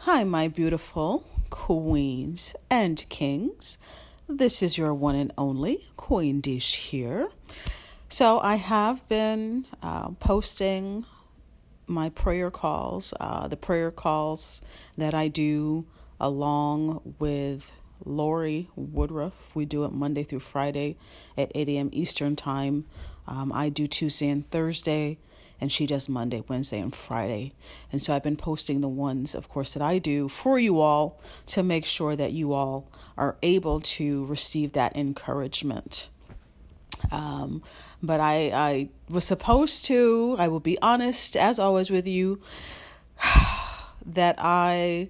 Hi, my beautiful queens and kings. This is your one and only Queen Dish here. So I have been posting my prayer calls, the prayer calls that I do along with Lori Woodruff. We do it Monday through Friday at 8 a.m. Eastern Time. I do Tuesday and Thursday, and she does Monday, Wednesday, and Friday. And so I've been posting the ones, of course, that I do for you all to make sure that you all are able to receive that encouragement. But I was supposed to, I will be honest, as always with you, that I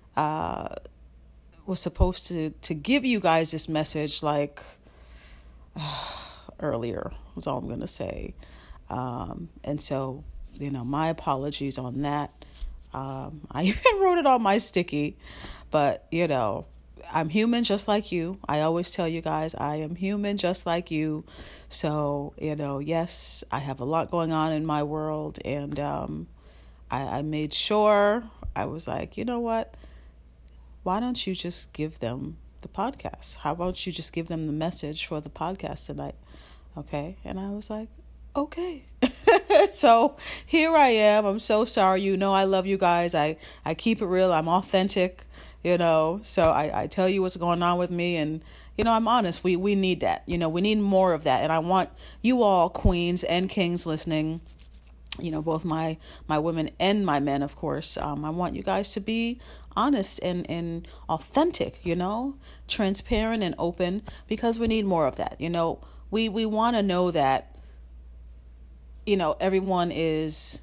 was supposed to give you guys this message earlier, is all I'm going to say. And so, my apologies on that. I even wrote it on my sticky, but, I'm human just like you. I always tell you guys, I am human just like you. So, yes, I have a lot going on in my world. And I made sure, I was like, you know what? Why don't you just give them the podcast? How about you just give them the message for the podcast tonight? Okay. And I was like, okay. So here I am. I'm so sorry. I love you guys. I keep it real. I'm authentic, so I tell you what's going on with me, and, I'm honest. We need that. We need more of that. And I want you all, queens and kings listening, both my women and my men, of course. I want you guys to be honest and authentic, transparent and open, because we need more of that. We want to know that, everyone is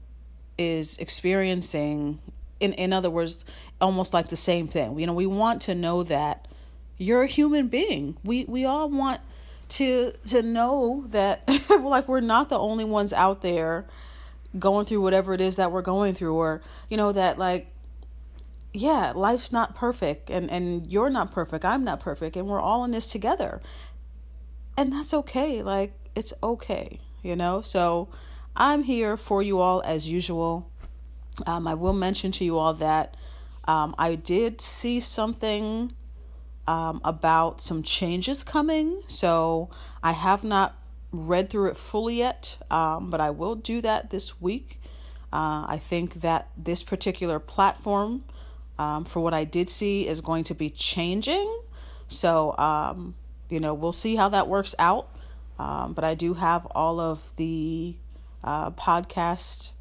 experiencing, in other words, almost like the same thing. We want to know that you're a human being. We all want to know that like we're not the only ones out there going through whatever it is that we're going through, or that life's not perfect, and you're not perfect, I'm not perfect, and we're all in this together, and that's okay. Like, it's okay, so I'm here for you all as usual. I will mention to you all that I did see something about some changes coming. So I have not read through it fully yet, but I will do that this week. I think that this particular platform, for what I did see, is going to be changing. So, we'll see how that works out. But I do have all of the podcast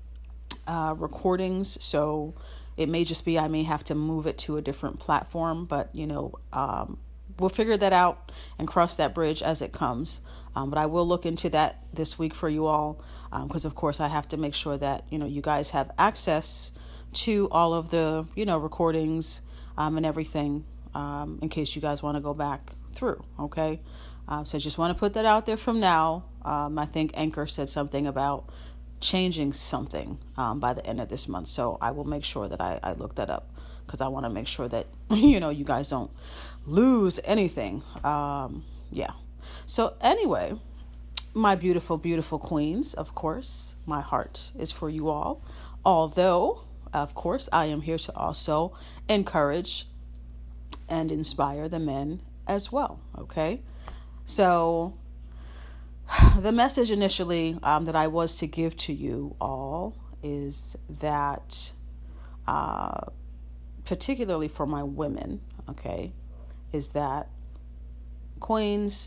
recordings, so it may just be I may have to move it to a different platform, but we'll figure that out and cross that bridge as it comes. But I will look into that this week for you all, because of course I have to make sure that you guys have access to all of the recordings and everything, in case you guys want to go back through. Okay. So I just want to put that out there from now. I think Anchor said something about changing something by the end of this month. So I will make sure that I look that up, because I want to make sure that, you guys don't lose anything. Yeah. So anyway, my beautiful, beautiful queens, of course, my heart is for you all. Although, of course, I am here to also encourage and inspire the men as well. Okay. So the message initially that I was to give to you all is that, particularly for my women, okay, is that, queens,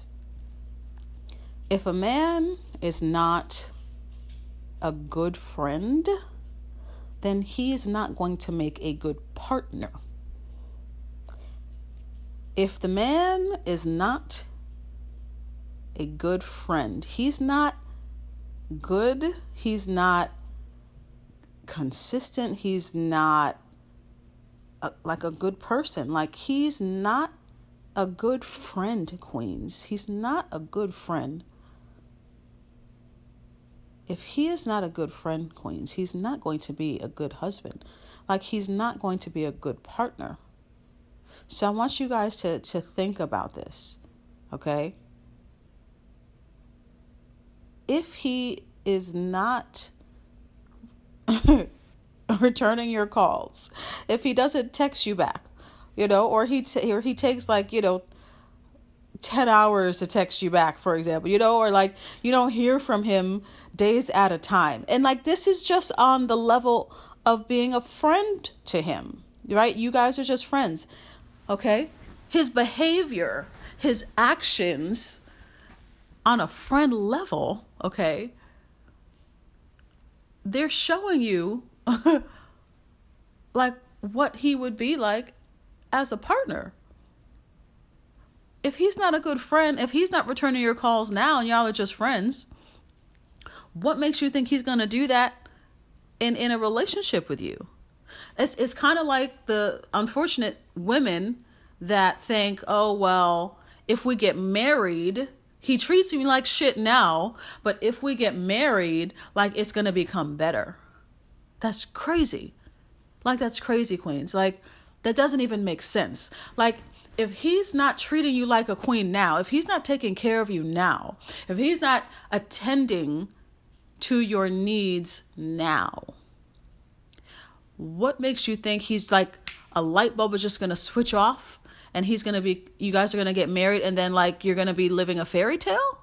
if a man is not a good friend, then he is not going to make a good partner. If the man is not a good friend, he's not good, he's not consistent, he's not like a good person, like he's not a good friend, queens. He's not a good friend. If he is not a good friend, queens, he's not going to be a good husband. Like, he's not going to be a good partner. So I want you guys to think about this, okay? If he is not returning your calls, if he doesn't text you back, or he takes 10 hours to text you back, for example, or you don't hear from him days at a time. And this is just on the level of being a friend to him, right? You guys are just friends. Okay. His behavior, his actions on a friend level, okay, they're showing you what he would be like as a partner. If he's not a good friend, if he's not returning your calls now and y'all are just friends, what makes you think he's going to do that in a relationship with you? It's kind of like the unfortunate women that think, oh, well, if we get married, he treats me like shit now, but if we get married, it's going to become better. That's crazy. That's crazy, queens. That doesn't even make sense. If he's not treating you like a queen now, if he's not taking care of you now, if he's not attending to your needs now, what makes you think he's a light bulb is just going to switch off and you guys are going to get married and then you're going to be living a fairy tale?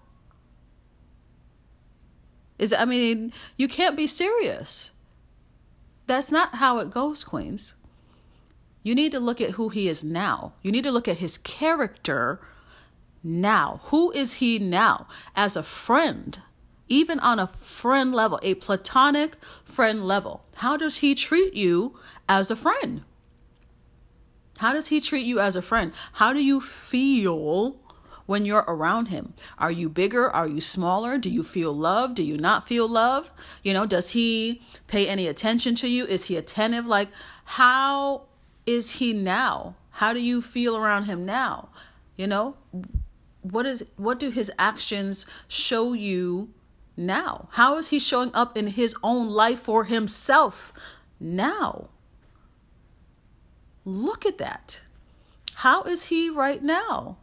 You can't be serious. That's not how it goes, queens. You need to look at who he is now. You need to look at his character now. Who is he now as a friend? Even on a friend level, a platonic friend level. How does he treat you as a friend? How does he treat you as a friend? How do you feel when you're around him? Are you bigger? Are you smaller? Do you feel love? Do you not feel love? Does he pay any attention to you? Is he attentive? How is he now? How do you feel around him now? What do his actions show you now? How is he showing up in his own life for himself now? Look at that. How is he right now?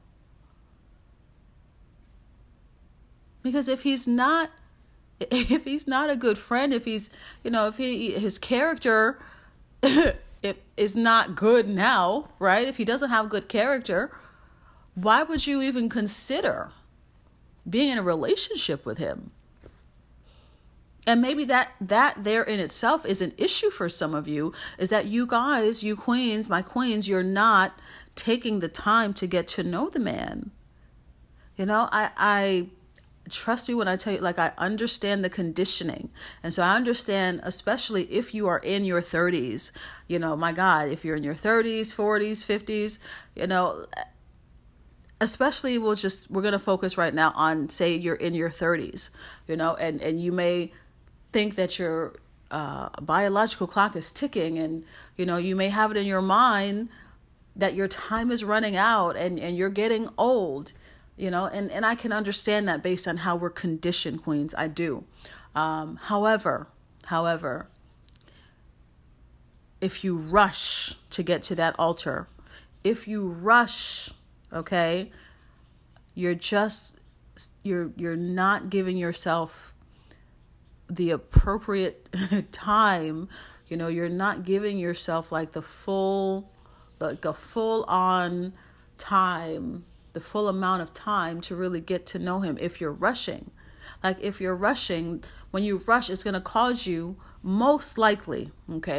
Because if he's not a good friend, if his character it is not good now, right? If he doesn't have good character, why would you even consider being in a relationship with him? And maybe that there in itself is an issue for some of you, is that you guys, you queens, my queens, you're not taking the time to get to know the man. I trust me when I tell you, I understand the conditioning. And so I understand, especially if you are in your 30s, my God, if you're in your 30s, 40s, 50s, especially we're going to focus right now on, say you're in your 30s, and you may think that your biological clock is ticking, and, you may have it in your mind that your time is running out and you're getting old. And I can understand that based on how we're conditioned, queens. I do. However, if you rush to get to that altar, if you rush, okay, you're not giving yourself the appropriate time. You're not giving yourself the full on time, the full amount of time to really get to know him. If you're rushing, when you rush, it's going to cause you, most likely,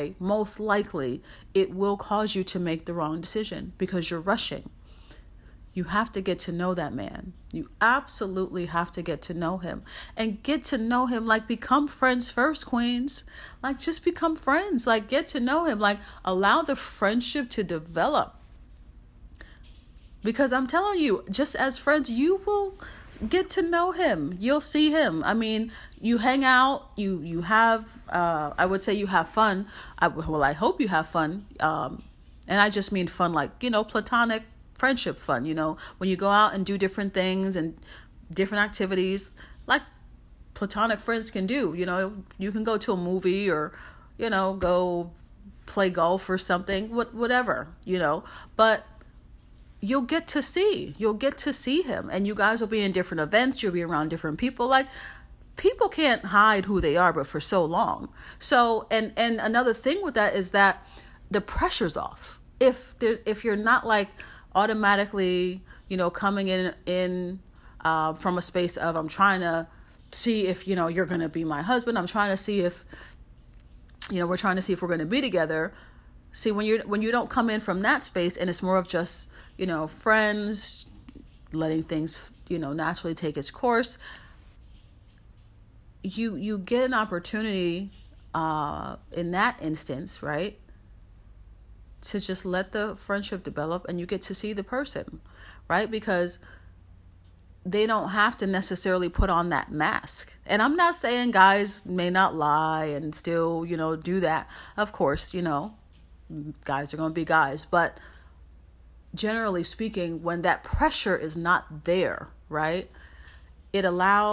it will cause you to make the wrong decision because you're rushing. You have to get to know that man. You absolutely have to get to know him, and get to know him. Become friends first, queens. Just become friends. Get to know him. Allow the friendship to develop. Because I'm telling you, just as friends, you will get to know him. You'll see him. You hang out, you have, I would say you have fun. I hope you have fun. And I just mean fun, platonic friendship fun, when you go out and do different things and different activities like platonic friends can do. You can go to a movie or, go play golf or something, whatever, but you'll get to see him, and you guys will be in different events. You'll be around different people. people can't hide who they are, but for so long. So, and another thing with that is that the pressure's off. If you're not like automatically, coming in from a space of, I'm trying to see if, you're going to be my husband. I'm trying to see if, we're trying to see if we're going to be together. See, when you don't come in from that space, and it's more of just, friends, letting things, naturally take its course, you get an opportunity in that instance, right, to just let the friendship develop, and you get to see the person, right? Because they don't have to necessarily put on that mask. And I'm not saying guys may not lie and still, do that. Of course, guys are going to be guys. But generally speaking, when that pressure is not there, right, it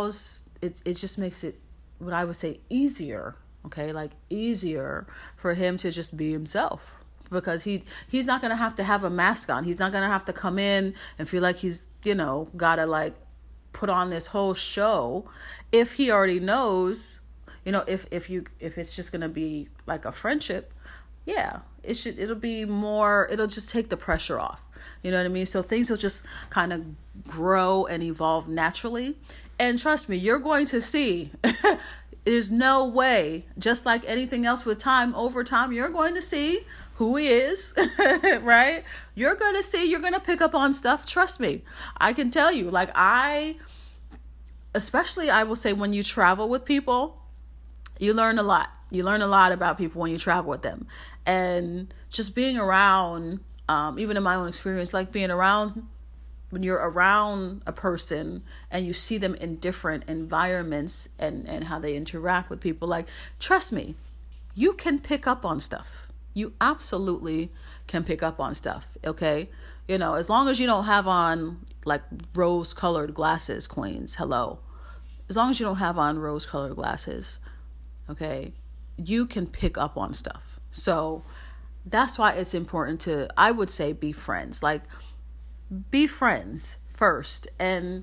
just makes it, what I would say, easier, okay? Like easier for him to just be himself. Because he's not going to have a mask on. He's not going to have to come in and feel like he's, got to like put on this whole show. If he already knows, if it's just going to be like a friendship, yeah, it'll be more, it'll just take the pressure off. You know what I mean? So things will just kind of grow and evolve naturally. And trust me, you're going to see, there's no way, just like anything else with time, over time, you're going to see who he is, right? You're going to pick up on stuff. Trust me. I can tell you, like especially I will say when you travel with people, you learn a lot. You learn a lot about people when you travel with them. And just being around, even in my own experience, like being around, when you're around a person and you see them in different environments and how they interact with people, like, trust me, you can pick up on stuff. You absolutely can pick up on stuff, okay? As long as you don't have on like rose-colored glasses, queens, hello. As long as you don't have on rose-colored glasses, okay, you can pick up on stuff. So that's why it's important to, I would say, be friends. Like, be friends first and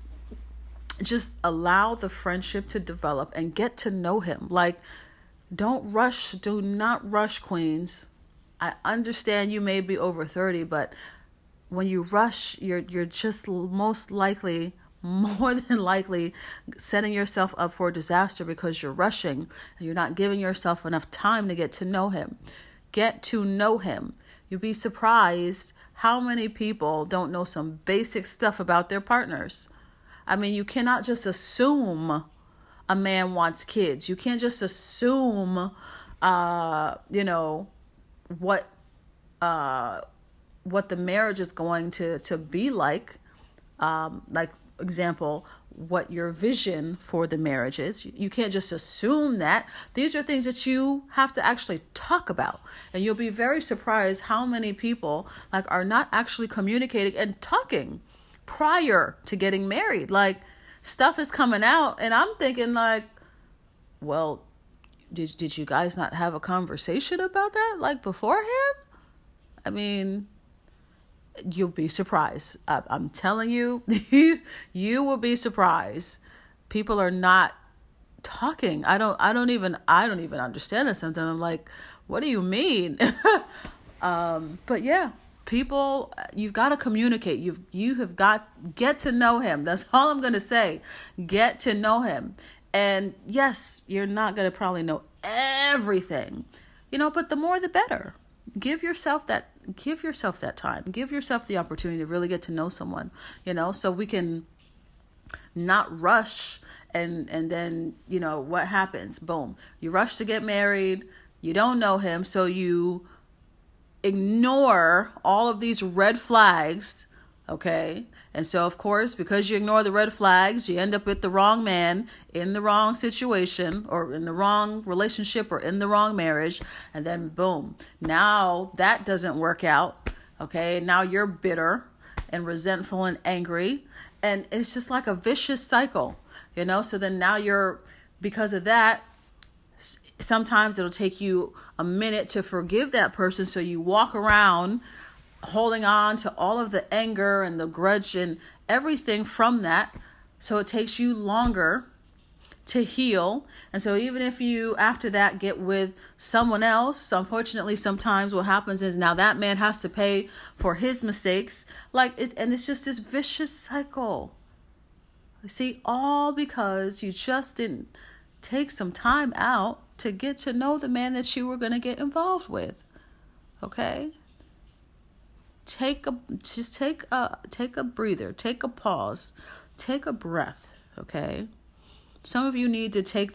just allow the friendship to develop and get to know him. Like, do not rush, queens. I understand you may be over 30, but when you rush, you're just more than likely setting yourself up for disaster, because you're rushing and you're not giving yourself enough time to get to know him. Get to know him. You'll be surprised how many people don't know some basic stuff about their partners. I mean, you cannot just assume a man wants kids. You can't just assume, what the marriage is going to be like. Like, example, what your vision for the marriage is. You can't just assume that. These are things that you have to actually talk about. And you'll be very surprised how many people are not actually communicating and talking prior to getting married. Like, stuff is coming out and I'm thinking well, did you guys not have a conversation about that beforehand? I mean, you'll be surprised. I'm telling you, you will be surprised. People are not talking. I don't even understand this sometimes. I'm like, what do you mean? But yeah, people, you've got to communicate. You have get to know him. That's all I'm going to say. Get to know him. And yes, you're not going to probably know everything, but the more the better. Give yourself that time. Give yourself the opportunity to really get to know someone, so we can not rush and then, what happens? Boom. You rush to get married. You don't know him. So you ignore all of these red flags. Okay. And so, of course, because you ignore the red flags, you end up with the wrong man in the wrong situation or in the wrong relationship or in the wrong marriage. And then, boom, now that doesn't work out. Okay. Now you're bitter and resentful and angry. And it's just like a vicious cycle, So then now because of that, sometimes it'll take you a minute to forgive that person. So you walk around holding on to all of the anger and the grudge and everything from that. So it takes you longer to heal. And so even if you after that get with someone else, unfortunately sometimes what happens is now that man has to pay for his mistakes. And it's just this vicious cycle. You see, all because you just didn't take some time out to get to know the man that you were going to get involved with. Okay? Take a breather, take a pause, take a breath. Okay? Some of you need to take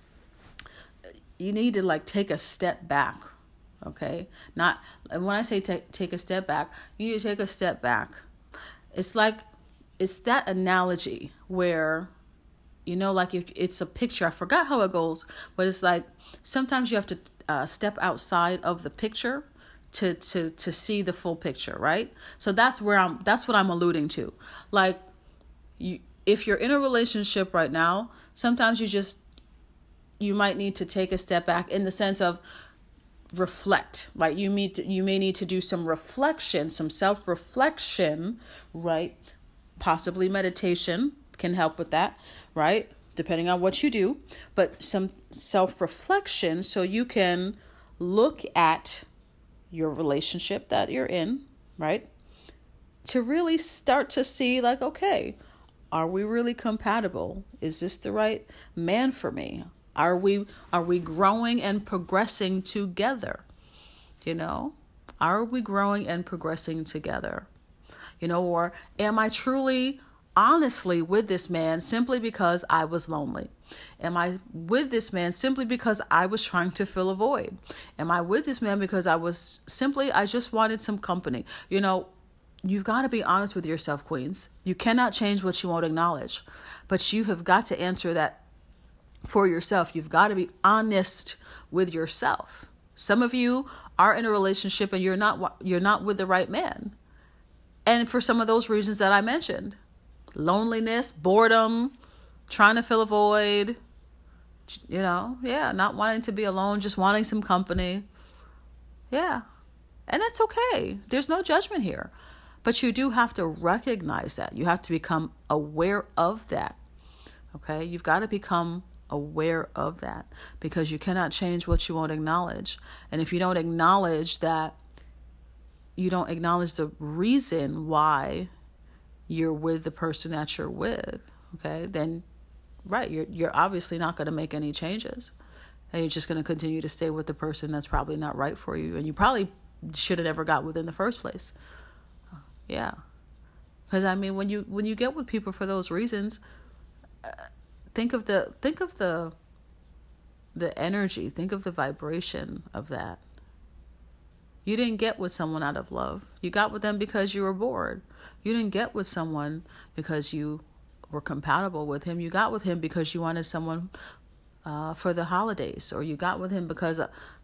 take a step back. Okay? And when I say take a step back, you need to take a step back. It's that analogy where, if it's a picture, I forgot how it goes, but it's like sometimes you have to step outside of the picture to see the full picture, right? So that's what I'm alluding to. Like, if you're in a relationship right now, sometimes you might need to take a step back in the sense of reflect, right? You may need to do some reflection, some self-reflection, right? Possibly meditation can help with that, right? Depending on what you do, but some self-reflection so you can look at your relationship that you're in, right? To really start to see okay, are we really compatible? Is this the right man for me? Are we growing and progressing together? Are we growing and progressing together? Or am I truly, honestly with this man simply because I was lonely? Am I with this man simply because I was trying to fill a void? Am I with this man because I just wanted some company? You've got to be honest with yourself, queens. You cannot change what you won't acknowledge, but you have got to answer that for yourself. You've got to be honest with yourself. Some of you are in a relationship and you're not with the right man. And for some of those reasons that I mentioned, loneliness, boredom, trying to fill a void, not wanting to be alone, just wanting some company. Yeah. And that's okay. There's no judgment here. But you do have to recognize that. You have to become aware of that. Okay? You've got to become aware of that because you cannot change what you won't acknowledge. And if you don't acknowledge that, you don't acknowledge the reason why you're with the person that you're with, okay, then, right, you're obviously not going to make any changes. And you're just going to continue to stay with the person that's probably not right for you. And you probably should have never got with in the first place. Yeah. Because, when you get with people for those reasons, think of the energy, think of the vibration of that. You didn't get with someone out of love. You got with them because you were bored. You didn't get with someone because you were compatible with him. You got with him because you wanted someone for the holidays, or you got with him because,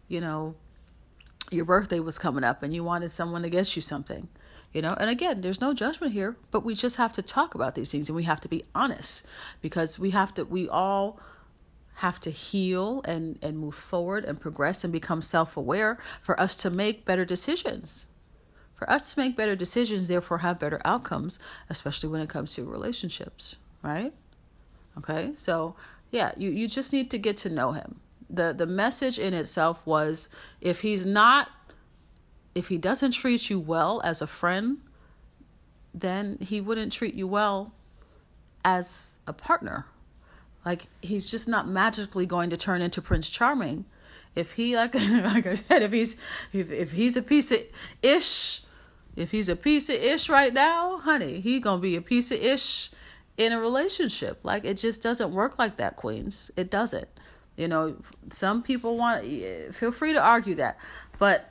your birthday was coming up and you wanted someone to get you something, And again, there's no judgment here, but we just have to talk about these things and we have to be honest because we all have to heal and move forward and progress and become self-aware for us to make better decisions. For us to make better decisions, therefore have better outcomes, especially when it comes to relationships, right? Okay, so yeah, you just need to get to know him. The message in itself was if he doesn't treat you well as a friend, then he wouldn't treat you well as a partner. Like, he's just not magically going to turn into Prince Charming. If he, like I said, if he's a piece of ish, right now, honey, he gonna be a piece of ish in a relationship. Like, it just doesn't work like that, queens. It doesn't. Some people feel free to argue that, but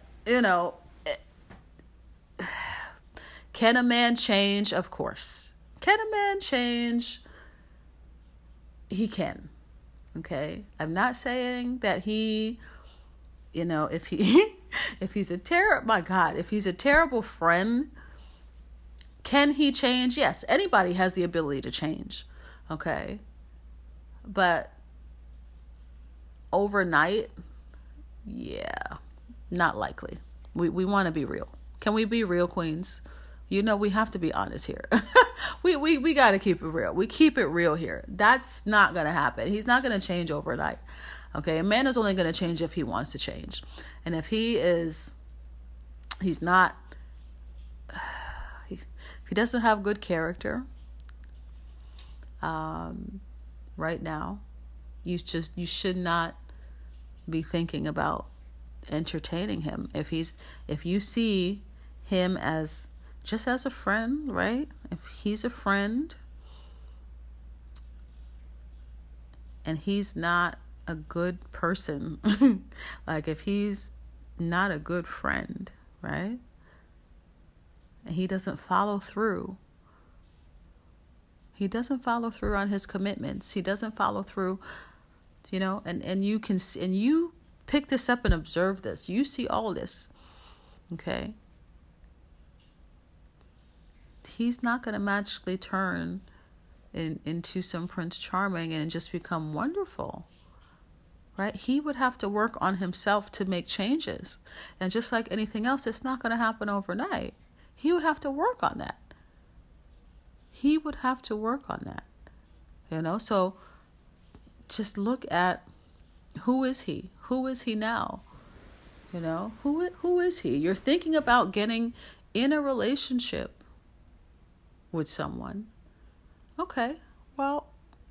can a man change? Of course. Can a man change? He can. Okay. I'm not saying that he, if he's a terrible friend, can he change? Yes. Anybody has the ability to change. Okay. But overnight, yeah, not likely. We want to be real. Can we be real, queens? We have to be honest here. we got to keep it real. We keep it real here. That's not going to happen. He's not going to change overnight. Okay. A man is only going to change if he wants to change. And if he's not, if he doesn't have good character, right now, you should not be thinking about entertaining him. If you see him as just as a friend, right? If he's a friend and he's not a good person, like if he's not a good friend, right? And he doesn't follow through. He doesn't follow through on his commitments. He doesn't follow through, and you can see, and you pick this up and observe this. You see all this, okay? He's not going to magically turn into some Prince Charming and just become wonderful, right? He would have to work on himself to make changes. And just like anything else, it's not going to happen overnight. He would have to work on that. So just look at who is he? Who is he now? Who is he? You're thinking about getting in a relationship with someone. Okay, well,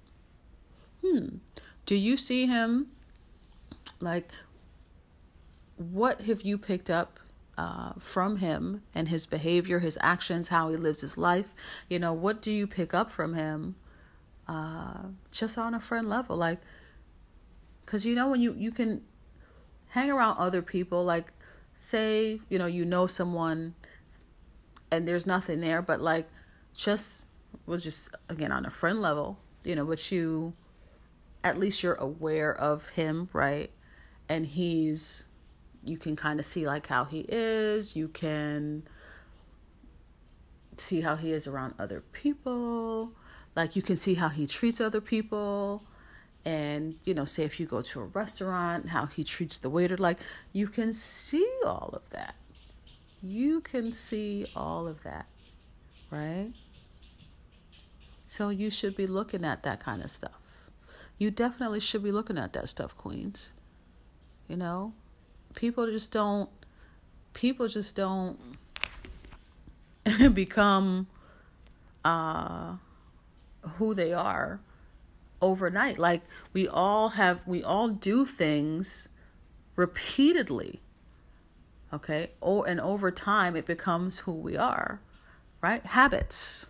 do you see him? Like, what have you picked up from him and his behavior, his actions, how he lives his life? What do you pick up from him just on a friend level? Like, because when you can hang around other people, like say, someone and there's nothing there, but like just again on a friend level, but at least you're aware of him, right? And you can kind of see like how he is. You can see how he is around other people. Like you can see how he treats other people. And, say if you go to a restaurant, how he treats the waiter, like you can see all of that. Right? So you should be looking at that kind of stuff. You definitely should be looking at that stuff, queens. People just don't become who they are overnight. Like we all do things repeatedly. Okay? And over time it becomes who we are, right? Habits.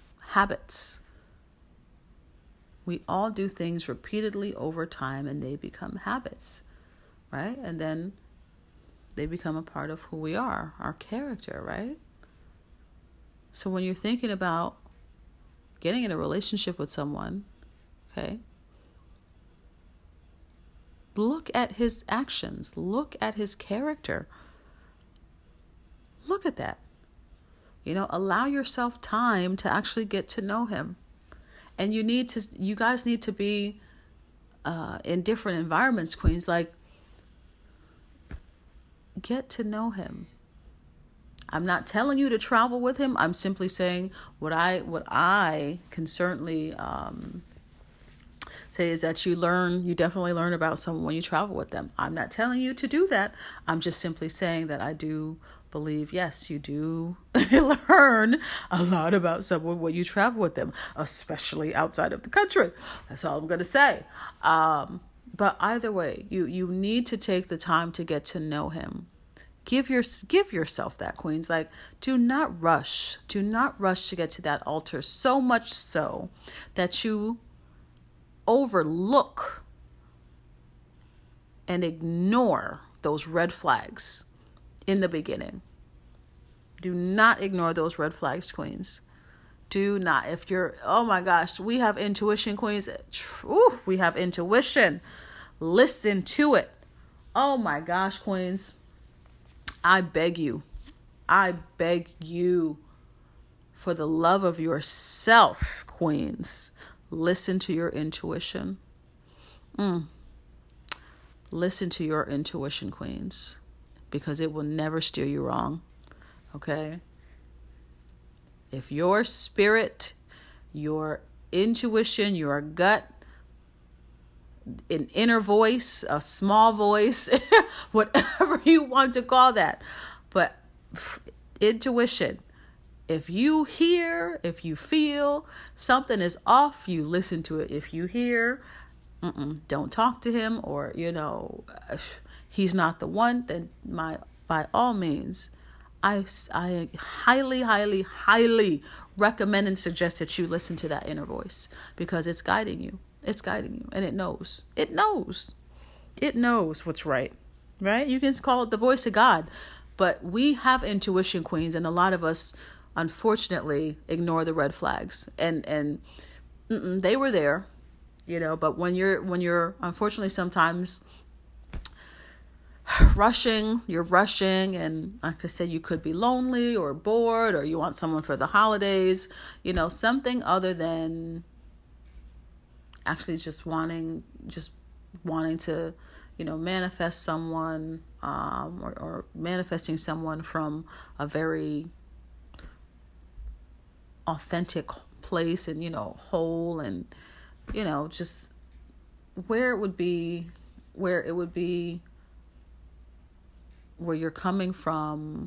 We all do things repeatedly over time and they become habits, right? And then they become a part of who we are, our character, right? So when you're thinking about getting in a relationship with someone, okay, look at his actions, look at his character. Look at that. Allow yourself time to actually get to know him. And you guys need to be in different environments, queens, like get to know him. I'm not telling you to travel with him. I'm simply saying what I can certainly say is that you definitely learn about someone when you travel with them. I'm not telling you to do that. I'm just simply saying that I do believe, yes, you do learn a lot about someone when you travel with them, especially outside of the country. That's all I'm going to say. But either way, you need to take the time to get to know him. Give yourself that, queens. Like, do not rush to get to that altar, so much so that you overlook and ignore those red flags in the beginning. Do not ignore those red flags, queens. Do not. If you're, oh my gosh, we have intuition, queens. Ooh, we have intuition. Listen to it. Oh my gosh, queens. I beg you, for the love of yourself, queens, listen to your intuition. Listen to your intuition, queens, because it will never steer you wrong, okay? If your spirit your intuition, your gut, an inner voice, a small voice, whatever you want to call that. But intuition, if you hear, if you feel something is off, you listen to it. If you hear, don't talk to him, or, he's not the one, then by all means, I highly, highly, highly recommend and suggest that you listen to that inner voice, because it's guiding you. It's guiding you, and it knows. It knows what's right? You can call it the voice of God, but we have intuition, queens, and a lot of us, unfortunately, ignore the red flags, and they were there, but when you're unfortunately sometimes you're rushing, and like I said, you could be lonely or bored, or you want someone for the holidays, something other than actually just wanting to, manifest someone, or manifesting someone from a very authentic place, and, whole, and, just where it would be where you're coming from,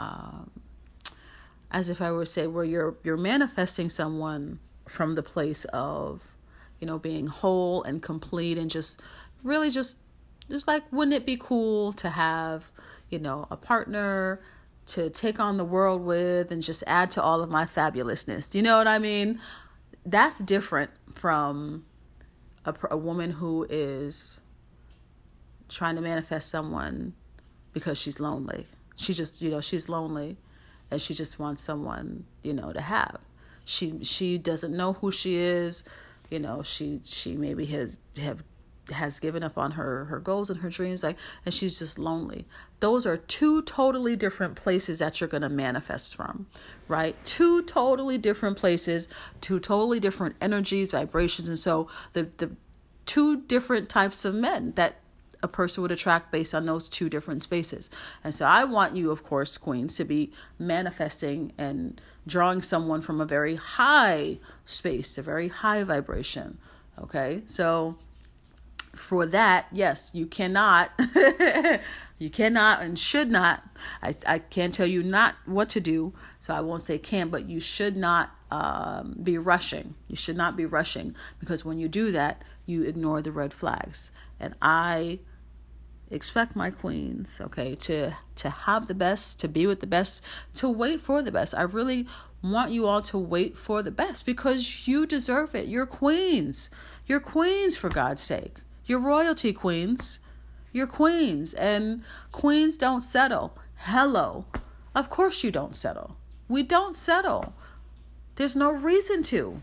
as if I were to say, where you're manifesting someone from the place of, being whole and complete, and just really just like, wouldn't it be cool to have, a partner to take on the world with, and just add to all of my fabulousness. You know what I mean? That's different from a woman who is trying to manifest someone because she's lonely. She just, she's lonely, and she just wants someone, to have. She doesn't know who she is. She maybe has given up on her goals and her dreams, and she's just lonely. Those are two totally different places that you're going to manifest from, right? Two totally different places, two totally different energies, vibrations. And so the two different types of men that a person would attract based on those two different spaces. And so I want you, of course, queens, to be manifesting and drawing someone from a very high space, a very high vibration. Okay. So for that, yes, you cannot and should not. I can't tell you not what to do, so I won't say can, but you should not be rushing. You should not be rushing, because when you do that, you ignore the red flags. And I expect my queens, okay, to have the best, to be with the best, to wait for the best. I really want you all to wait for the best, because you deserve it. You're queens. You're queens, for God's sake. You're royalty, queens. You're queens, and queens don't settle. Hello. Of course you don't settle. We don't settle. There's no reason to.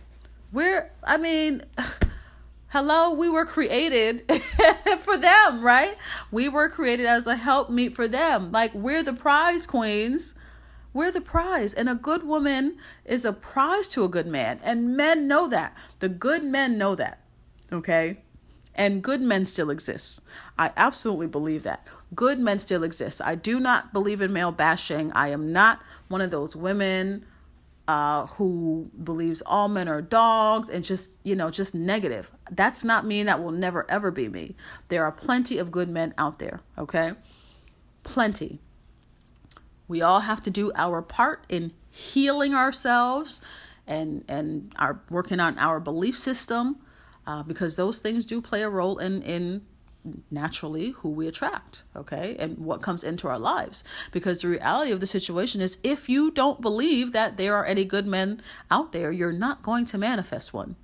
Hello, we were created for them, right? We were created as a helpmeet for them. Like, we're the prize, queens. We're the prize. And a good woman is a prize to a good man. And men know that. The good men know that. Okay? And good men still exist. I absolutely believe that. Good men still exist. I do not believe in male bashing. I am not one of those women who believes all men are dogs and just negative. That's not me, and that will never, ever be me. There are plenty of good men out there, okay? Plenty. We all have to do our part in healing ourselves and our working on our belief system, because those things do play a role in naturally who we attract, okay, and what comes into our lives. Because the reality of the situation is, if you don't believe that there are any good men out there, you're not going to manifest one.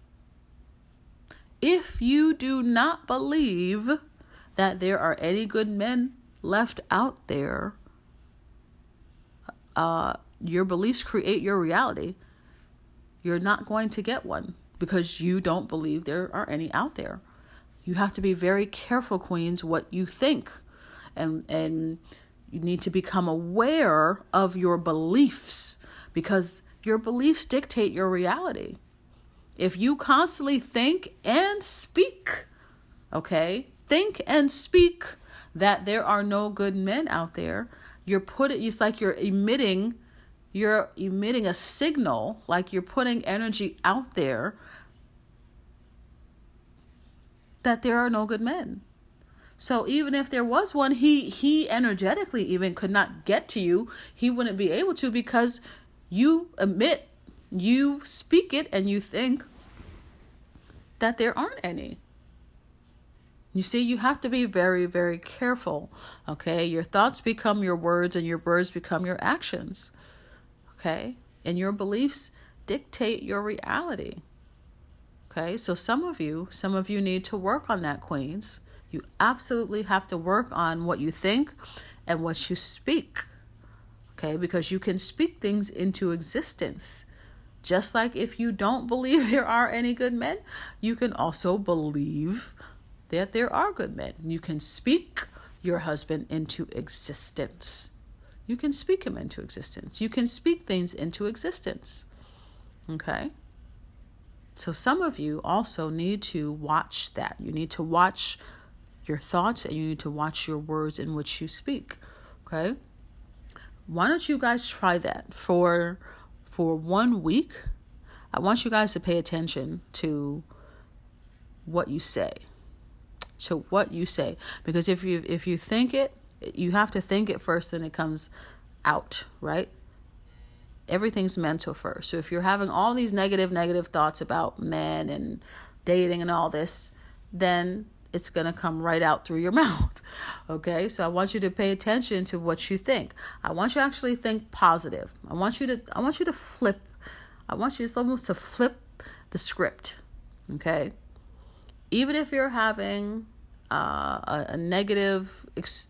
If you do not believe that there are any good men left out there, your beliefs create your reality. You're not going to get one, because you don't believe there are any out there. You have to be very careful, queens, what you think. And you need to become aware of your beliefs, because your beliefs dictate your reality. If you constantly think and speak, okay, think and speak that there are no good men out there, it's like you're emitting you're emitting a signal, like you're putting energy out there that there are no good men. So even if there was one, he energetically even could not get to you. He wouldn't be able to, because you speak it, and you think that there aren't any. You see, you have to be very, very careful. Okay. Your thoughts become your words, and your words become your actions. Okay. And your beliefs dictate your reality. Okay. So some of you need to work on that, queens. You absolutely have to work on what you think and what you speak. Okay. Because you can speak things into existence. Just like if you don't believe there are any good men, you can also believe that there are good men. You can speak your husband into existence. You can speak him into existence. You can speak things into existence. Okay? So some of you also need to watch that. You need to watch your thoughts, and you need to watch your words in which you speak. Okay? Why don't you guys try that for 1 week? I want you guys to pay attention to what you say. To what you say. Because if you think it, you have to think it first, then it comes out, right? Everything's mental first. So if you're having all these negative thoughts about men and dating and all this, then it's going to come right out through your mouth. Okay? So I want you to pay attention to what you think. I want you to actually think positive. I want you to flip. I want you almost to flip the script. Okay? Even if you're having a negative,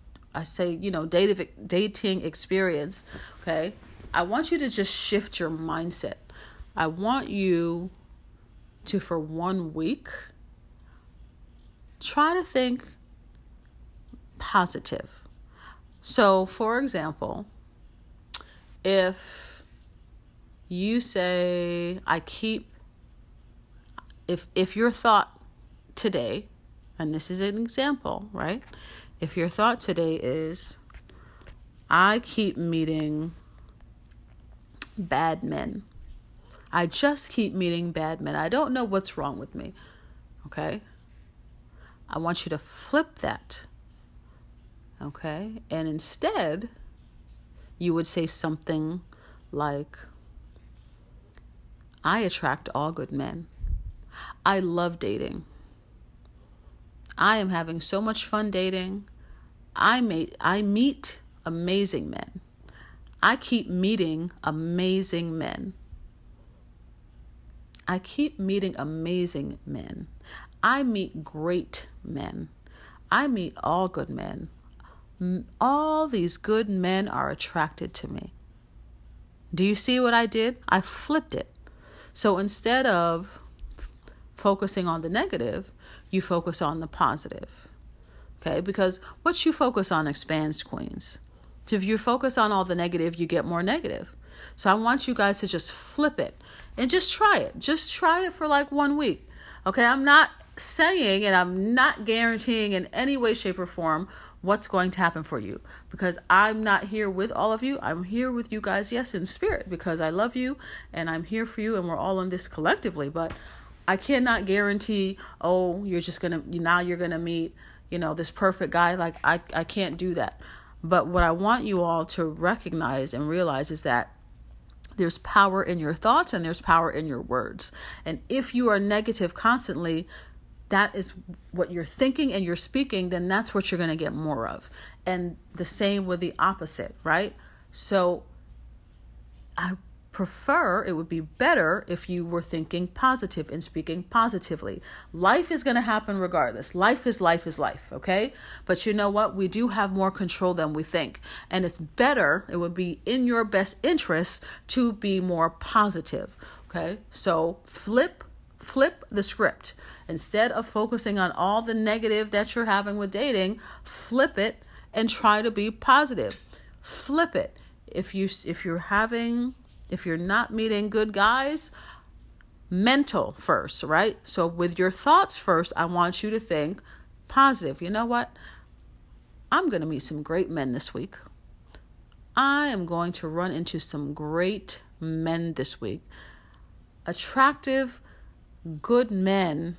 dating experience, okay? I want you to just shift your mindset. I want you to, for 1 week, try to think positive. So, for example, if you say, if your thought today, and this is an example, right? If your thought today is, I keep meeting bad men. I just keep meeting bad men. I don't know what's wrong with me. Okay? I want you to flip that. Okay? And instead, you would say something like, I attract all good men. I love dating. I am having so much fun dating. I meet amazing men. I keep meeting amazing men. I keep meeting amazing men. I meet great men. I meet all good men. All these good men are attracted to me. Do you see what I did? I flipped it. So instead of focusing on the negative, you focus on the positive. Okay? Because what you focus on expands, queens. So if you focus on all the negative, you get more negative. So I want you guys to just flip it and just try it. Just try it for like 1 week. Okay? I'm not saying, and I'm not guaranteeing in any way, shape, or form what's going to happen for you, because I'm not here with all of you. I'm here with you guys, yes, in spirit, because I love you and I'm here for you, and we're all in this collectively. But I cannot guarantee, you're gonna meet, this perfect guy. Like I can't do that. But what I want you all to recognize and realize is that there's power in your thoughts and there's power in your words. And if you are negative constantly, that is what you're thinking and you're speaking, then that's what you're going to get more of. And the same with the opposite, right? So I prefer, it would be better if you were thinking positive and speaking positively. Life is going to happen regardless. Life is life, okay? But you know what? We do have more control than we think. And it's better, it would be in your best interest to be more positive, okay? So flip the script. Instead of focusing on all the negative that you're having with dating, flip it and try to be positive. Flip it. If you're not meeting good guys, mental first, right? So with your thoughts first, I want you to think positive. You know what? I'm going to meet some great men this week. I am going to run into some great men this week. Attractive, good men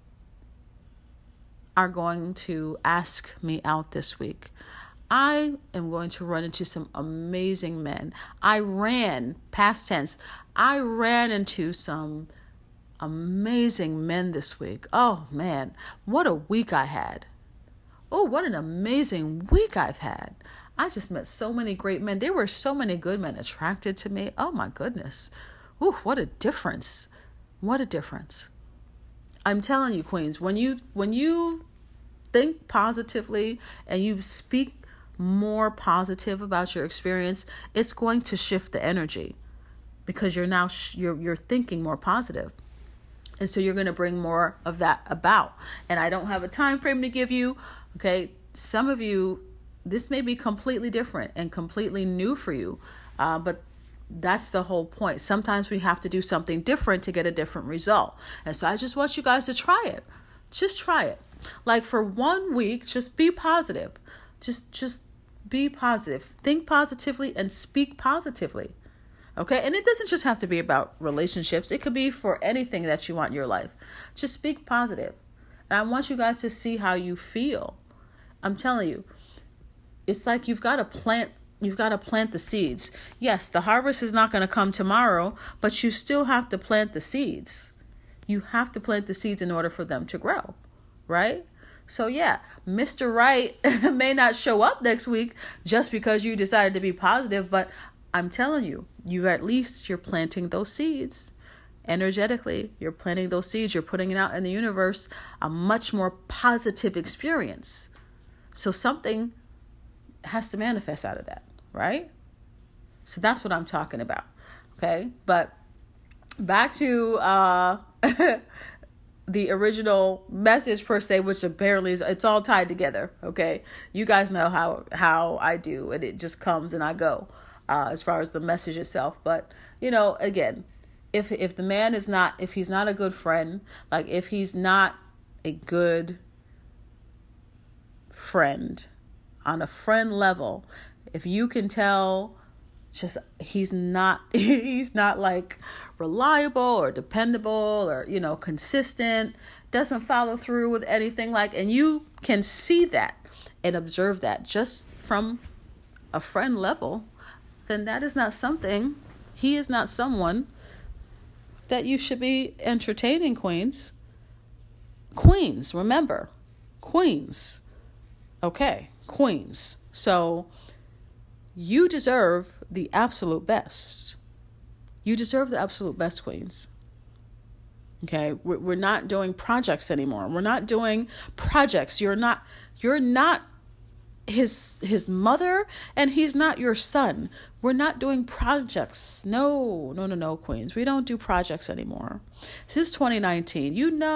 are going to ask me out this week. I am going to run into some amazing men. Past tense, I ran into some amazing men this week. Oh man, what a week I had. Oh, what an amazing week I've had. I just met so many great men. There were so many good men attracted to me. Oh my goodness. Ooh, what a difference. What a difference. I'm telling you, queens, when you think positively and you speak more positive about your experience, it's going to shift the energy because you're now you're thinking more positive. And so you're going to bring more of that about. And I don't have a time frame to give you. Okay. Some of you, this may be completely different and completely new for you. But that's the whole point. Sometimes we have to do something different to get a different result. And so I just want you guys to try it. Just try it. Like for 1 week, just be positive. Just be positive. Think positively and speak positively. Okay. And it doesn't just have to be about relationships. It could be for anything that you want in your life. Just speak positive. And I want you guys to see how you feel. I'm telling you, it's like you've got to plant the seeds. Yes, the harvest is not going to come tomorrow, but you still have to plant the seeds. You have to plant the seeds in order for them to grow, right? So yeah, Mr. Right may not show up next week just because you decided to be positive, but I'm telling you, you're planting those seeds. Energetically, you're planting those seeds. You're putting it out in the universe, a much more positive experience. So something has to manifest out of that, right? So that's what I'm talking about. Okay. But back to the original message per se, which apparently it's all tied together. Okay. You guys know how I do, and it just comes and I go as far as the message itself. But, again, if the man if he's not a good friend, like if he's not a good friend on a friend level, if you can tell just he's not like reliable or dependable or consistent, doesn't follow through with anything, and you can see that and observe that just from a friend level, then that is not something, he is not someone that you should be entertaining, queens. Remember, queens. Okay, queens. So you deserve the absolute best. You deserve the absolute best, queens. Okay, we're not doing projects anymore. We're not doing projects. You're not his mother, and he's not your son. We're not doing projects. No, queens. We don't do projects anymore. This is 2019.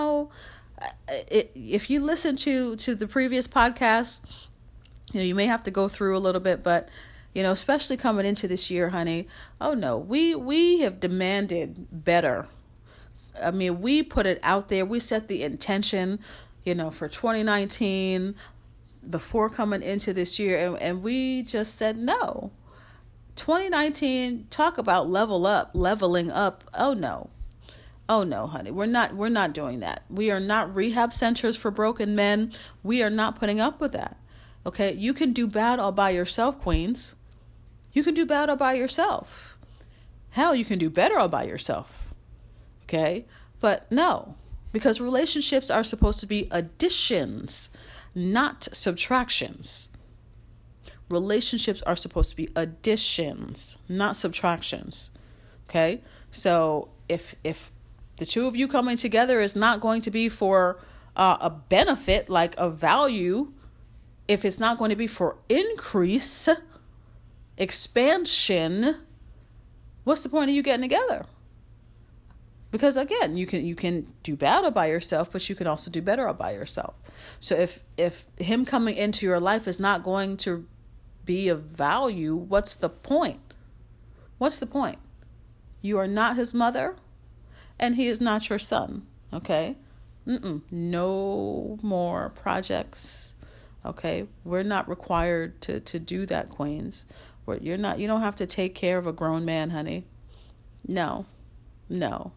If you listen to the previous podcast, you may have to go through a little bit, but especially coming into this year, honey. Oh no, we have demanded better. I mean, we put it out there. We set the intention, for 2019 before coming into this year, and we just said no. 2019, talk about leveling up. Oh no, honey, we're not doing that. We are not rehab centers for broken men. We are not putting up with that. Okay, you can do bad all by yourself, queens. You can do bad all by yourself. Hell, you can do better all by yourself. Okay, but no, because relationships are supposed to be additions, not subtractions. Relationships are supposed to be additions, not subtractions. Okay, so if the two of you coming together is not going to be for a benefit, like a value, if it's not going to be for increase, expansion, what's the point of you getting together? Because again, you can do bad all by yourself, but you can also do better all by yourself. So if him coming into your life is not going to be of value, what's the point? What's the point? You are not his mother, and he is not your son. Okay? No more projects. Okay? We're not required to do that, queens. You don't have to take care of a grown man, honey. No. No.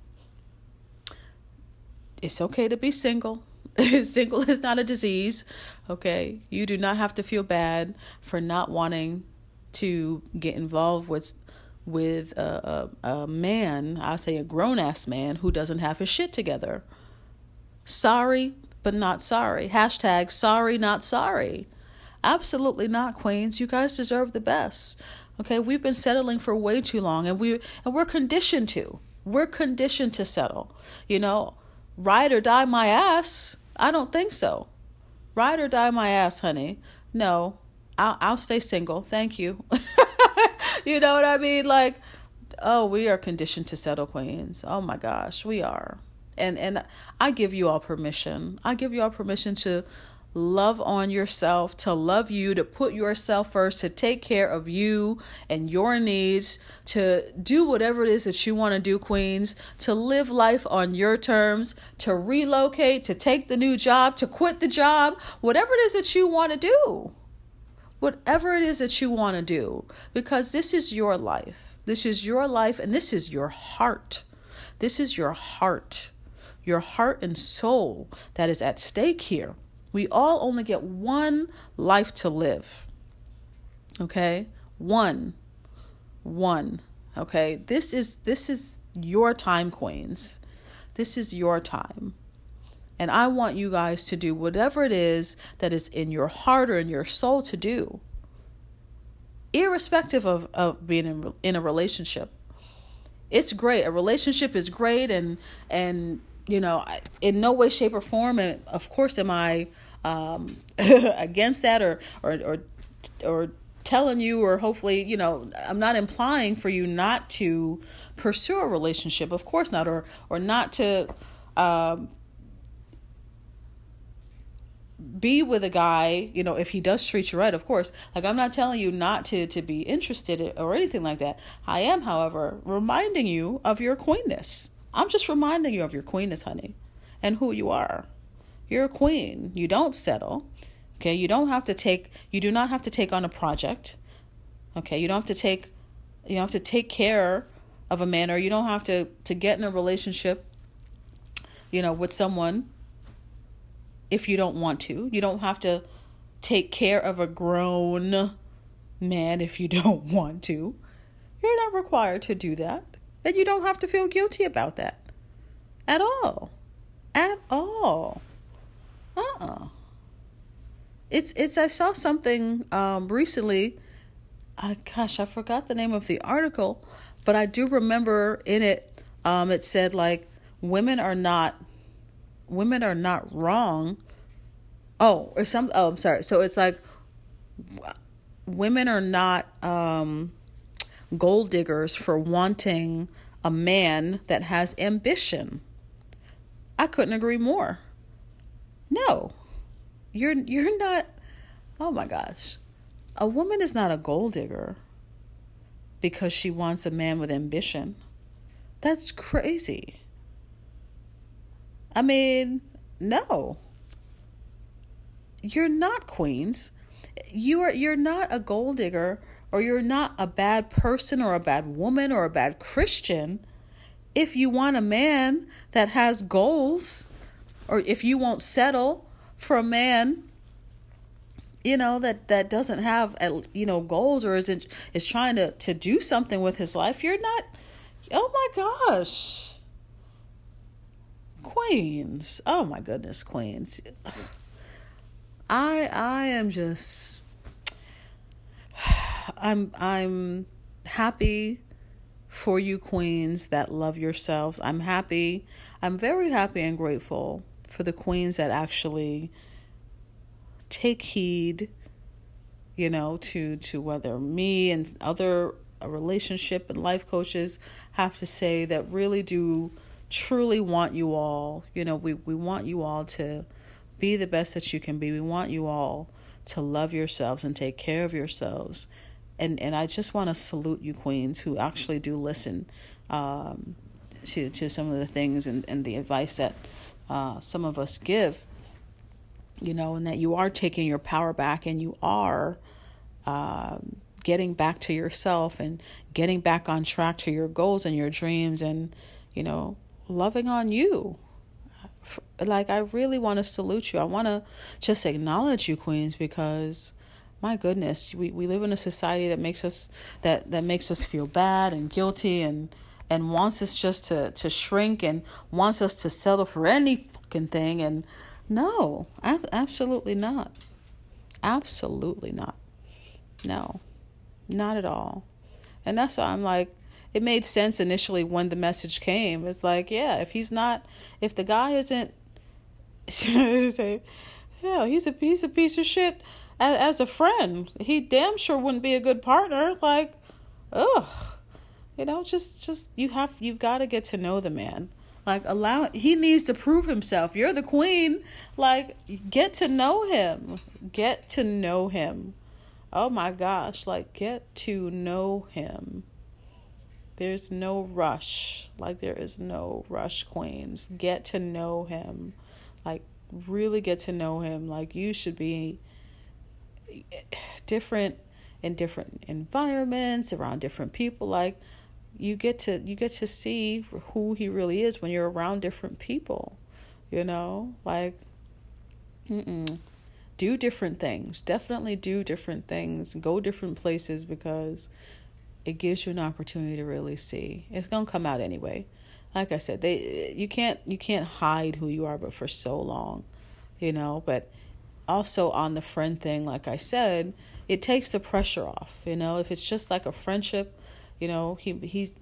It's okay to be single. Single is not a disease. Okay. You do not have to feel bad for not wanting to get involved with a man, I'll say a grown-ass man who doesn't have his shit together. Sorry, but not sorry. Hashtag sorry, not sorry. Absolutely not, queens. You guys deserve the best. Okay, we've been settling for way too long, and we're conditioned to. We're conditioned to settle. Ride or die my ass. I don't think so. Ride or die my ass, honey. No, I'll stay single. Thank you. You know what I mean? Like, oh, we are conditioned to settle, queens. Oh my gosh, we are. And I give you all permission. I give you all permission to love on yourself, to love you, to put yourself first, to take care of you and your needs, to do whatever it is that you want to do, queens, to live life on your terms, to relocate, to take the new job, to quit the job, whatever it is that you want to do. Whatever it is that you want to do, because this is your life. This is your life, and this is your heart. This is your heart and soul that is at stake here. We all only get one life to live. Okay? One. Okay? This is your time, queens. This is your time. And I want you guys to do whatever it is that is in your heart or in your soul to do, irrespective of being in a relationship. It's great. A relationship is great, and in no way, shape, or form, and of course, am I against that or telling you, or hopefully, I'm not implying for you not to pursue a relationship. Of course not, or not to be with a guy, if he does treat you right, of course. Like, I'm not telling you not to be interested or anything like that. I am, however, reminding you of your queenness. I'm just reminding you of your queenness, honey, and who you are. You're a queen. You don't settle. Okay. You do not have to take on a project. Okay. You don't have to take care of a man, or you don't have to get in a relationship, with someone if you don't want to. You don't have to take care of a grown man if you don't want to. You're not required to do that. And you don't have to feel guilty about that. At all. At all. I saw something recently. I forgot the name of the article, but I do remember in it, it said like women are not wrong. I'm sorry. So it's like women are not gold diggers for wanting a man that has ambition. I couldn't agree more. No, you're not. Oh my gosh. A woman is not a gold digger because she wants a man with ambition. That's crazy. I mean, no. You're not, queens. You're not a gold digger, or you're not a bad person or a bad woman or a bad Christian if you want a man that has goals, or if you won't settle for a man that doesn't have goals, or is trying to do something with his life. You're not. Oh my gosh, queens. Oh my goodness, queens. I am just, I'm happy for you queens that love yourselves. I'm very happy and grateful for the queens that actually take heed, to whether me and other relationship and life coaches have to say, that really do truly want you all. We want you all to be the best that you can be. We want you all to love yourselves and take care of yourselves. And I just want to salute you queens who actually do listen to some of the things and the advice that some of us give, and that you are taking your power back, and you are getting back to yourself and getting back on track to your goals and your dreams, and, loving on you. Like, I really want to salute you. I want to just acknowledge you, queens, because my goodness, we live in a society that makes us that makes us feel bad and guilty, and wants us just to shrink, and wants us to settle for any fucking thing. And no, absolutely not. Absolutely not. No, not at all. And that's why I'm like, it made sense initially when the message came. It's like, yeah, if the guy isn't, say, yeah, he's a piece of shit as a friend. He damn sure wouldn't be a good partner. Like, ugh, just you've got to get to know the man. Like, he needs to prove himself. You're the queen. Like, get to know him. Get to know him. Oh my gosh, like, get to know him. There's no rush. Like, there is no rush, queens. Get to know him. Like, really get to know him. Like, you should be different in different environments, around different people. Like, you get to see who he really is when you're around different people. Like, do different things. Definitely do different things. Go different places, because it gives you an opportunity to really see. It's gonna come out anyway. Like I said, you can't hide who you are, but for so long, But also on the friend thing, like I said, it takes the pressure off. If it's just like a friendship, he's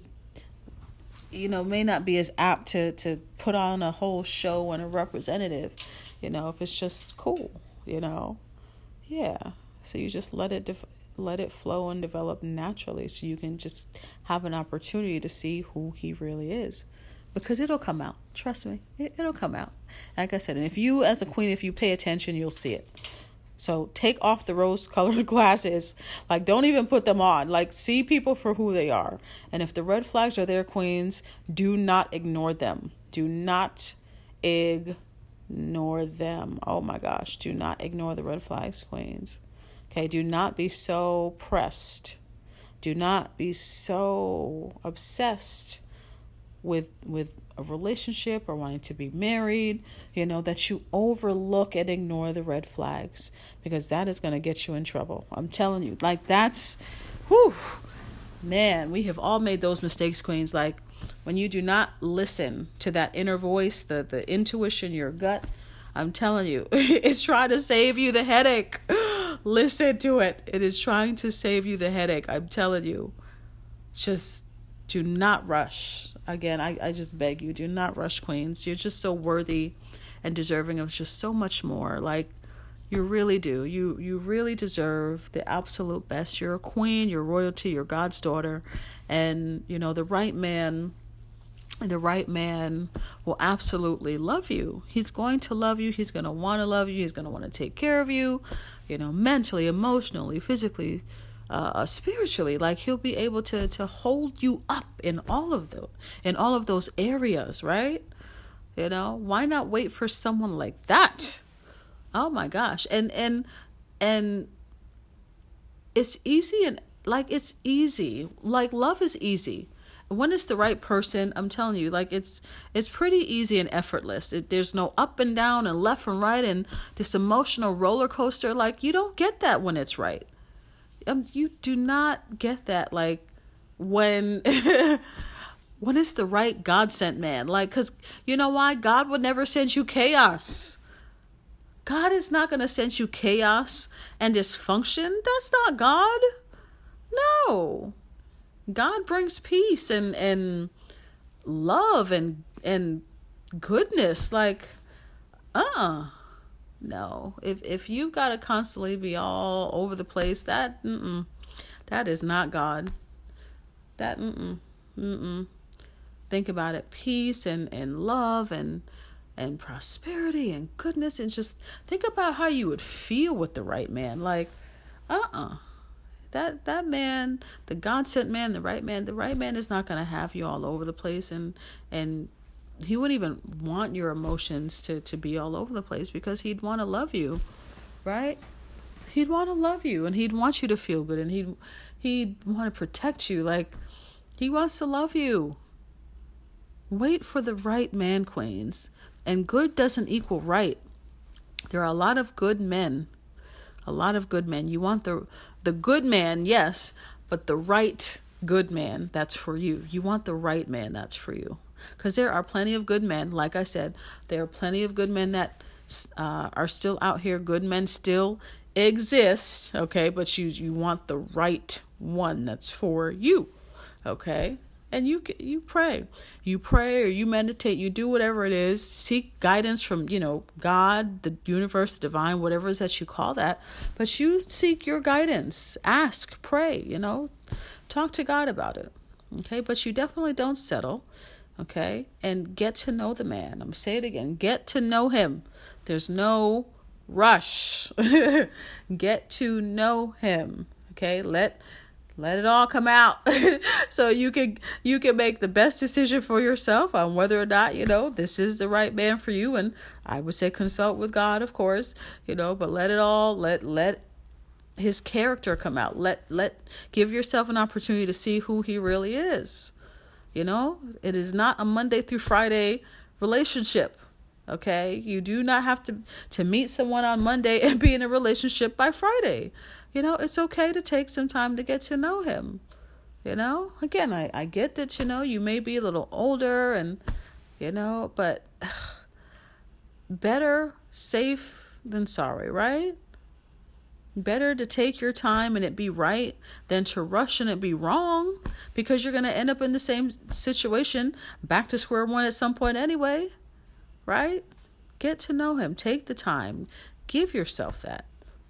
may not be as apt to put on a whole show and a representative. If it's just cool, yeah. So you just let it flow and develop naturally, so you can just have an opportunity to see who he really is, because it'll come out. Trust me, it'll come out. Like I said, and if you as a queen, if you pay attention, you'll see it. So take off the rose-colored glasses. Like, don't even put them on. Like, see people for who they are. And if the red flags are there, queens, do not ignore them. Do not ignore them. Oh my gosh, do not ignore the red flags, queens. Okay, do not be so pressed. Do not be so obsessed with a relationship or wanting to be married, that you overlook and ignore the red flags, because that is going to get you in trouble. I'm telling you, like, that's, man, we have all made those mistakes, queens. Like, when you do not listen to that inner voice, the intuition, your gut, I'm telling you, it's trying to save you the headache. Listen to it. It is trying to save you the headache. I'm telling you. Just do not rush. Again, I just beg you, do not rush, queens. You're just so worthy and deserving of just so much more. Like, you really do. You really deserve the absolute best. You're a queen, you're royalty, you're God's daughter. And, the right man will absolutely love you. He's going to love you. He's going to want to love you. He's going to want to take care of you, mentally, emotionally, physically, spiritually. Like, he'll be able to hold you up in all of those areas, right? Why not wait for someone like that? Oh my gosh. And it's easy, and it's easy. Like, love is easy. When it's the right person, I'm telling you, like, it's pretty easy and effortless. There's no up and down and left and right and this emotional roller coaster. Like, you don't get that when it's right. You do not get that, like, when when it's the right God-sent man. Like, because you know why? God would never send you chaos. God is not going to send you chaos and dysfunction. That's not God. No. God brings peace and love and goodness. Like, no. If you gotta constantly be all over the place, that is not God. That Think about it. Peace and love and prosperity and goodness, and just think about how you would feel with the right man. Like, that man, the God-sent man, the right man is not going to have you all over the place, and he wouldn't even want your emotions to be all over the place, because he'd want to love you, right? He'd want to love you, and he'd want you to feel good, and he'd want to protect you. Like, he wants to love you. Wait for the right man, queens. And good doesn't equal right. There are a lot of good men. A lot of good men. You want the good man, yes, but the right good man, that's for you. You want the right man, that's for you. Because there are plenty of good men. Like I said, there are plenty of good men that are still out here. Good men still exist, okay? But you want the right one that's for you, okay? And you pray. You pray or you meditate. You do whatever it is. Seek guidance from, God, the universe, divine, whatever it is that you call that. But you seek your guidance. Ask, pray, talk to God about it. Okay. But you definitely don't settle. Okay. And get to know the man. I'm going to say it again. Get to know him. There's no rush. Get to know him. Okay. Let it all come out so you can make the best decision for yourself on whether or not, this is the right man for you. And I would say consult with God, of course, but let his character come out. Give yourself an opportunity to see who he really is. It is not a Monday through Friday relationship. Okay. You do not have to meet someone on Monday and be in a relationship by Friday. It's okay to take some time to get to know him. Again, I get that, you may be a little older and, but better safe than sorry, right? Better to take your time and it be right than to rush and it be wrong, because you're going to end up in the same situation, back to square one at some point anyway, right? Get to know him. Take the time. Give yourself that.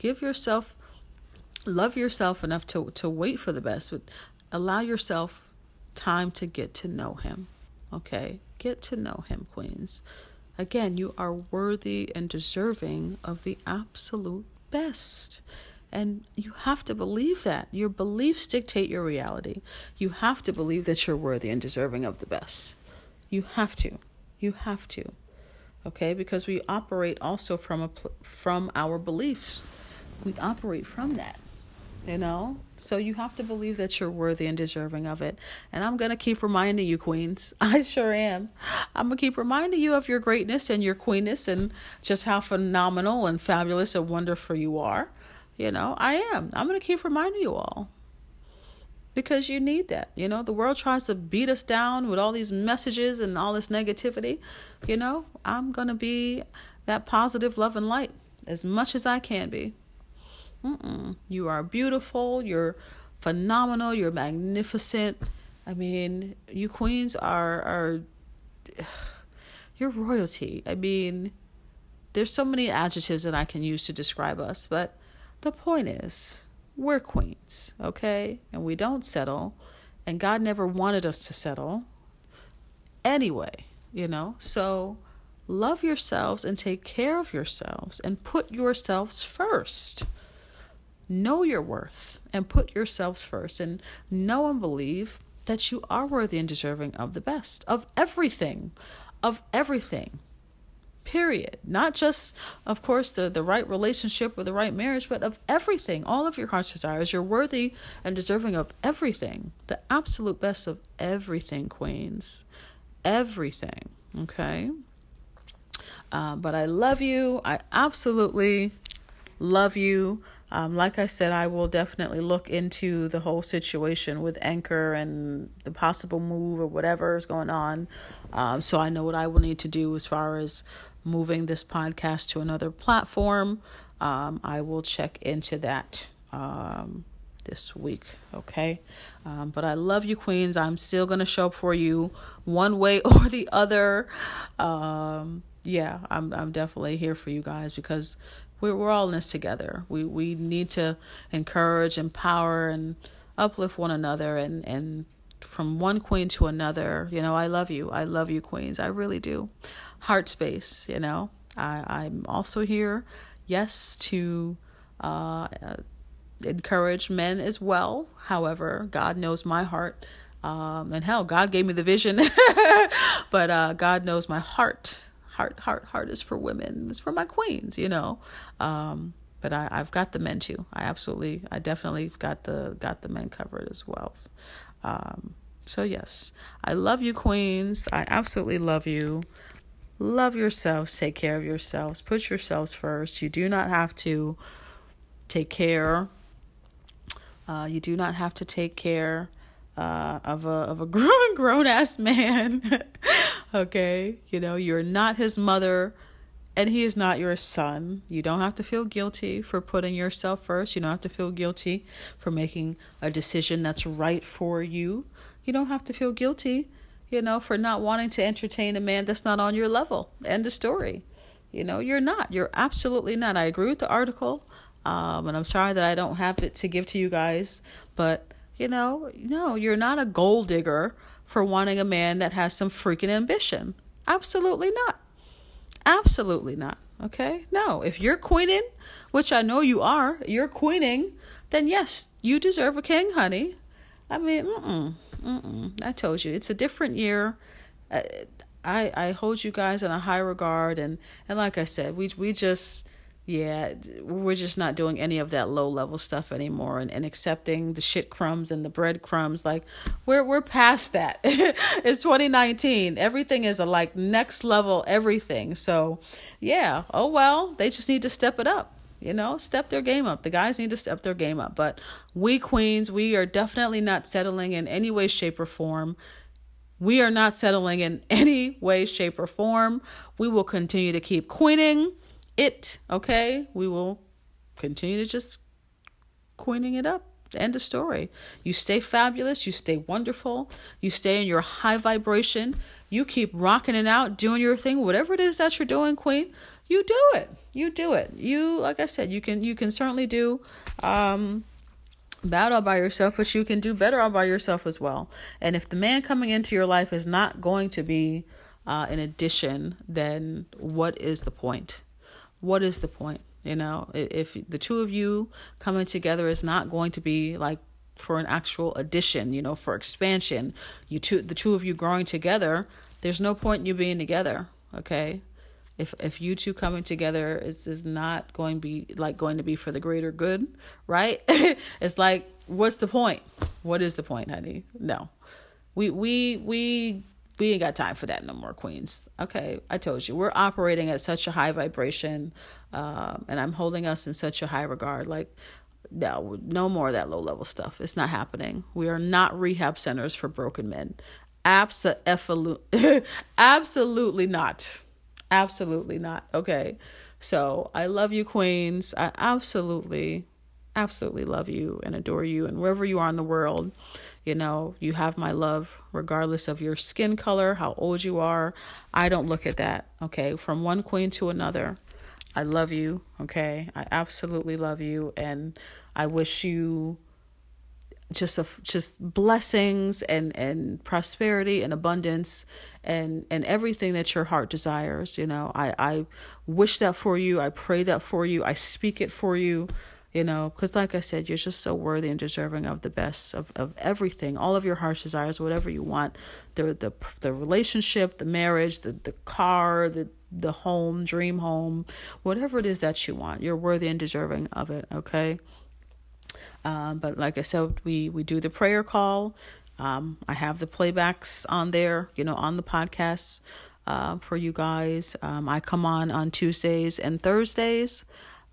Love yourself enough to wait for the best. But allow yourself time to get to know him. Okay? Get to know him, queens. Again, you are worthy and deserving of the absolute best. And you have to believe that. Your beliefs dictate your reality. You have to believe that you're worthy and deserving of the best. You have to. Okay? Because we operate also from our beliefs. We operate from that. So you have to believe that you're worthy and deserving of it. And I'm going to keep reminding you, queens. I sure am. I'm going to keep reminding you of your greatness and your queenness and just how phenomenal and fabulous and wonderful you are. I am. I'm going to keep reminding you all. Because you need that. The world tries to beat us down with all these messages and all this negativity. I'm going to be that positive love and light as much as I can be. You are beautiful. You're phenomenal. You're magnificent. I mean, you queens are you're royalty. I mean, there's so many adjectives that I can use to describe us, but the point is, we're queens, okay? And we don't settle, and God never wanted us to settle anyway, So love yourselves and take care of yourselves and put yourselves first. Know your worth and put yourselves first, and know and believe that you are worthy and deserving of the best, of everything, period. Not just, of course, the right relationship or the right marriage, but of everything, all of your heart's desires. You're worthy and deserving of everything, the absolute best of everything, queens, everything. Okay. But I love you. I absolutely love you. Like I said, I will definitely look into the whole situation with Anchor and the possible move or whatever is going on. So I know what I will need to do as far as moving this podcast to another platform. I will check into that this week. Okay. But I love you, queens. I'm still going to show up for you one way or the other. I'm definitely here for you guys, because we're all in this together. We need to encourage, empower, and uplift one another, and from one queen to another. I love you. I love you, queens. I really do. Heart space, I'm also here, yes, to encourage men as well. However, God knows my heart. And hell, God gave me the vision, but God knows my heart. Heart is for women. It's for my queens, But I've got the men too. I definitely got the men covered as well. So yes, I love you, queens. I absolutely love you. Love yourselves. Take care of yourselves. Put yourselves first. You do not have to take care. You do not have to take care of a grown ass man. Okay, you're not his mother, and he is not your son. You don't have to feel guilty for putting yourself first. You don't have to feel guilty for making a decision that's right for you. You don't have to feel guilty, for not wanting to entertain a man that's not on your level. End of story. You're not. You're absolutely not. I agree with the article. And I'm sorry that I don't have it to give to you guys. But, no, you're not a gold digger for wanting a man that has some freaking ambition. Absolutely not. Absolutely not. Okay? No, if you're queening, which I know you are, you're queening, then yes, you deserve a king, honey. I mean, I told you, it's a different year. I hold you guys in a high regard, and like I said, we're just not doing any of that low level stuff anymore, and accepting the shit crumbs and the bread crumbs. Like we're past that. It's 2019. Everything is a next level everything. So yeah, oh well, they just need to step it up. Step their game up. The guys need to step their game up. But we queens, we are definitely not settling in any way, shape, or form. We are not settling in any way, shape, or form. We will continue to keep queening it, okay? We will continue to just queening it up. End of story. You stay fabulous. You stay wonderful. You stay in your high vibration. You keep rocking it out, doing your thing. Whatever it is that you're doing, queen, you do it. You do it. You, like I said, you can certainly do bad all by yourself, but you can do better all by yourself as well. And if the man coming into your life is not going to be an addition, then what is the point? What is the point? If the two of you coming together is not going to be for an actual addition, for expansion, the two of you growing together, there's no point in you being together. Okay. If you two coming together is not going to be for the greater good, right? It's what's the point? What is the point, honey? No, we ain't got time for that no more, queens. Okay, I told you we're operating at such a high vibration, and I'm holding us in such a high regard. No more of that low level stuff. It's not happening. We are not rehab centers for broken men. Absolutely not. Absolutely not. Okay. So I love you, queens. I absolutely love you and adore you. And wherever you are in the world, you have my love, regardless of your skin color, how old you are. I don't look at that. Okay. From one queen to another, I love you. Okay. I absolutely love you. And I wish you just blessings and prosperity and abundance and everything that your heart desires. I wish that for you. I pray that for you. I speak it for you, because like I said, you're just so worthy and deserving of the best of everything, all of your heart's desires, whatever you want, the relationship, the marriage, the car, the home, dream home, whatever it is that you want, you're worthy and deserving of it. Okay. But like I said, we do the prayer call. I have the playbacks on there, on the podcasts, for you guys. I come on Tuesdays and Thursdays.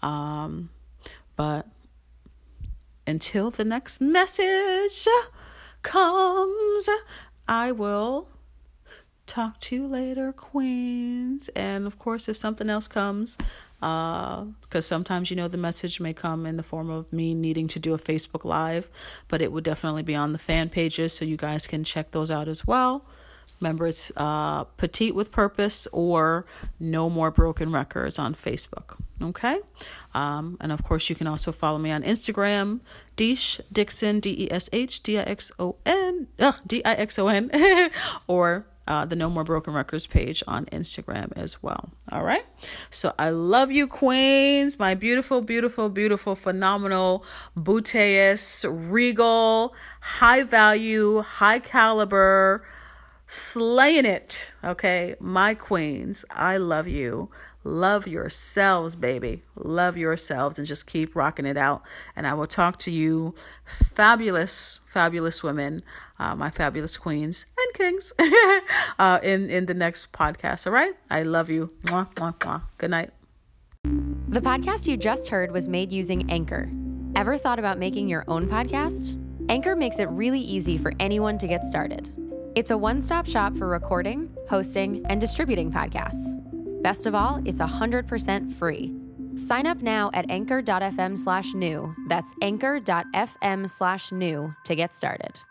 But until the next message comes, I will talk to you later, queens. And of course, if something else comes, because sometimes, the message may come in the form of me needing to do a Facebook Live, but it would definitely be on the fan pages, so you guys can check those out as well. Remember, it's Petite with Purpose or No More Broken Records on Facebook. Okay? And of course, you can also follow me on Instagram, Desh Dixon, DESHDIXON, or the No More Broken Records page on Instagram as well. All right. So I love you, queens, my beautiful, beautiful, beautiful, phenomenal, bouteious, regal, high value, high caliber, slaying it. Okay. My queens, I love you. Love yourselves, baby. Love yourselves and just keep rocking it out. And I will talk to you, fabulous, fabulous women, my fabulous queens and kings, in the next podcast. All right. I love you. Mwah, mwah, mwah. Good night. The podcast you just heard was made using Anchor. Ever thought about making your own podcast? Anchor makes it really easy for anyone to get started. It's a one-stop shop for recording, hosting, and distributing podcasts. Best of all, it's 100% free. Sign up now at anchor.fm/new. That's anchor.fm/new to get started.